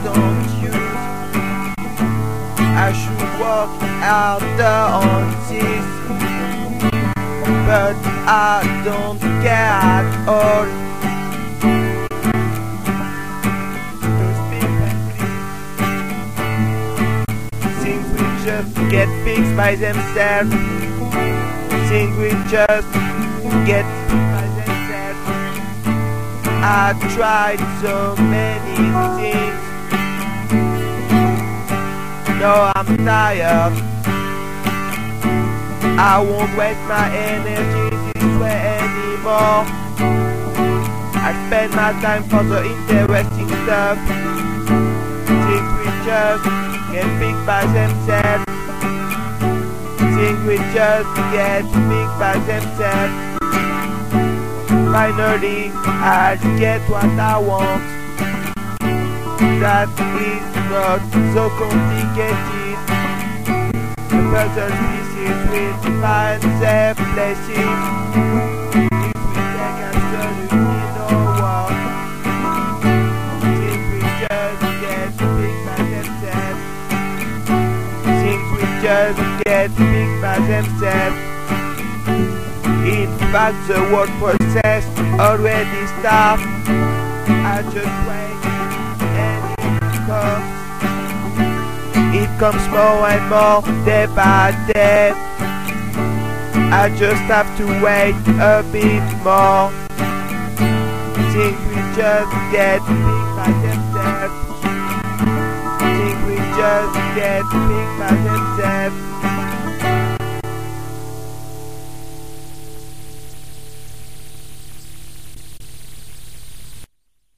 don't use. I should work harder on this, but I don't care at all. Those people think we just get fixed by themselves. Think we just get fixed by themselves. I tried so many things. No, I'm tired. I won't waste my energy this way anymore. I spend my time for the interesting stuff. Think we just get fixed by themselves. Think we just get fixed by themselves. Finally, I'll get what I want. That is not so complicated. The puzzle pieces will find their places if we take absolutely no work. Think we just get fixed by themselves. Think we just get fixed by themselves. In fact, the whole process already starts. I just wait and it comes more and more day by day. I just have to wait a bit more. Think we just get fixed by themselves. Think we just get fixed by themselves.